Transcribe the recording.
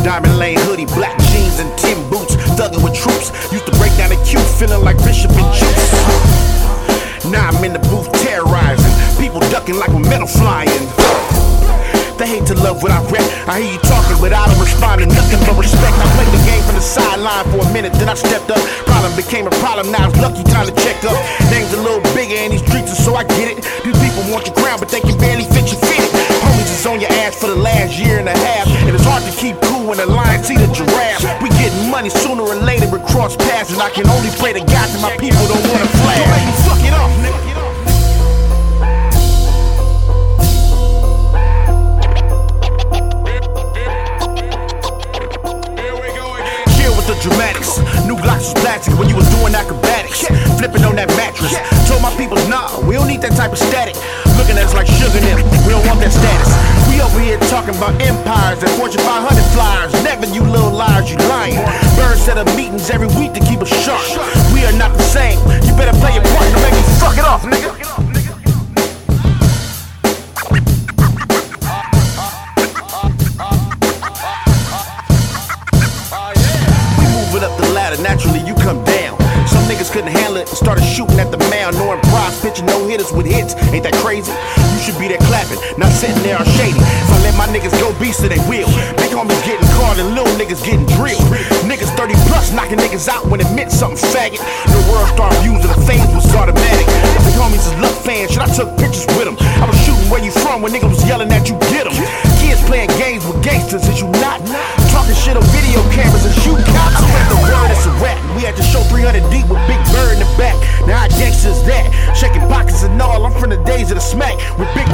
Diamond Lane hoodie, black jeans and tin boots, thugging with troops. Used to break down the queue, feeling like Bishop and Juice. Now I'm in the booth terrorizing, people ducking like a metal flying. They hate to love what I rap. I hear you talking without them responding, nothing but respect. I played the game from the sideline for a minute, then I stepped up. Problem became a problem, now it's lucky time to check up. Name's a little bigger in these streets, and so I get it. These people want your crown, but they can barely fit your fit. Homies is on your ass for the last year and a half, and it's hard to keep cool when the lion see the giraffe. We getting money sooner or later, we cross paths, and I can only pray to God that my people don't wanna flag. Don't make me fuck it off, nigga. Dramatics, new Glocks was plastic when you was doing acrobatics, flipping on that mattress. Told my people, nah, we don't need that type of static. Looking at us like sugar them, we don't want that status. We over here talking about empires and Fortune 500 flyers. Never, you little liars, you lying. Birds set up meetings every week to keep us sharp. We are not the same. You better play your part. Don't make me fuck it off, nigga. Up the ladder, naturally you come down. Some niggas couldn't handle it and started shooting at the mound, knowing prize pitching no hitters with hits. Ain't that crazy? You should be there clapping, not sitting there all shady. If I let my niggas go beast, they will. Big homies getting caught and little niggas getting drilled. Niggas 30 plus knocking niggas out when it meant something faggot. The world started using the fame was automatic. Big homies is luck fans, shit, I took pictures with them. I was shooting where you from when niggas was yelling at you, get them. Kids playing games with gangsters, is you not? Talking shit on video cameras and shoot cops. I spread the word, it's a rap. We had to show 300 deep with Big Bird in the back. Now our gangsters that shaking pockets and all. I'm from the days of the smack with Big